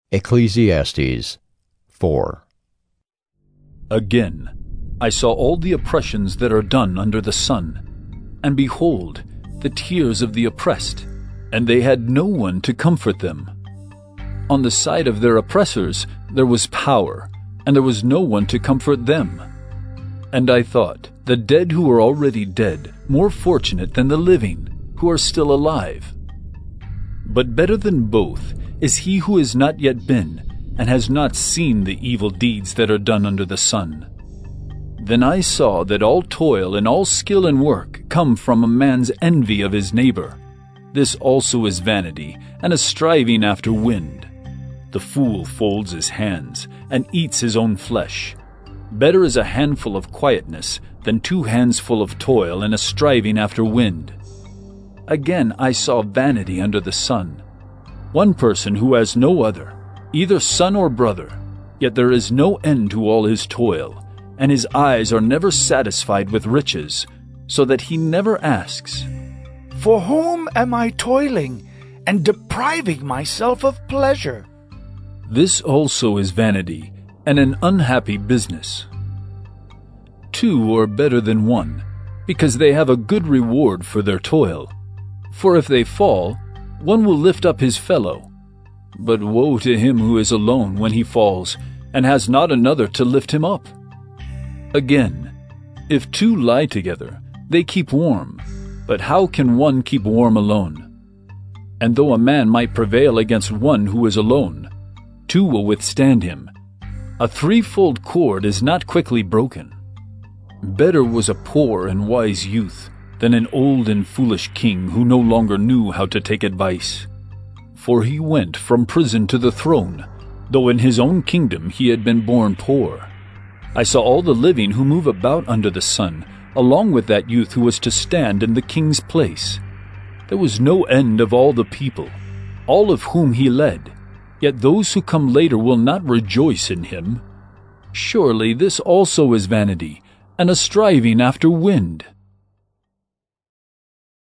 Ecclesiastes 4. Again, I saw all the oppressions that are done under the sun, and behold, the tears of the oppressed, and they had no one to comfort them. On the side of their oppressors there was power, and there was no one to comfort them. And I thought, the dead who are already dead, more fortunate than the living, who are still alive. But better than both is he who has not yet been, and has not seen the evil deeds that are done under the sun. Then I saw that all toil and all skill and work come from a man's envy of his neighbor. This also is vanity, and a striving after wind. The fool folds his hands, and eats his own flesh. Better is a handful of quietness than 2 hands full of toil and a striving after wind. Again I saw vanity under the sun. One person who has no other, either son or brother, yet there is no end to all his toil, and his eyes are never satisfied with riches, so that he never asks, "For whom am I toiling and depriving myself of pleasure?" This also is vanity, and an unhappy business. 2 are better than 1, because they have a good reward for their toil. For if they fall, one will lift up his fellow. But woe to him who is alone when he falls, and has not another to lift him up. Again, if 2 lie together, they keep warm, but how can one keep warm alone? And though a man might prevail against one who is alone, 2 will withstand him. A 3-fold cord is not quickly broken. Better was a poor and wise youth than an old and foolish king who no longer knew how to take advice. For he went from prison to the throne, though in his own kingdom he had been born poor. I saw all the living who move about under the sun, along with that youth who was to stand in the king's place. There was no end of all the people, all of whom he led, yet those who come later will not rejoice in him. Surely this also is vanity, and a striving after wind.